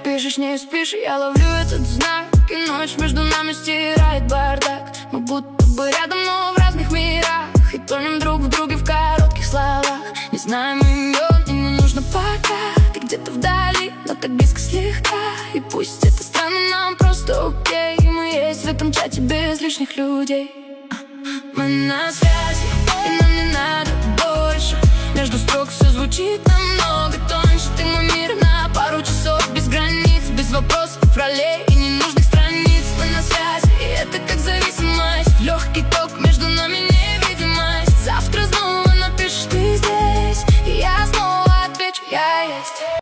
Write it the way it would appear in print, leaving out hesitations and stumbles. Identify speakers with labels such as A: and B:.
A: пишешь, не спишь, я ловлю этот знак. И ночь между нами стирает бардак. Мы будто бы рядом, но в разных мирах. И тонем друг в друге в коротких словах. Не знаем имен, и не нужно пока. Ты где-то вдали, но так близко слегка. И пусть это странно, нам просто окей. Мы есть в этом чате без лишних людей. Мы на связи, и нам не надо больше. Между строк все звучит намного тоньше. Ты мой мир на пару часов, без границ, без вопросов, ролей.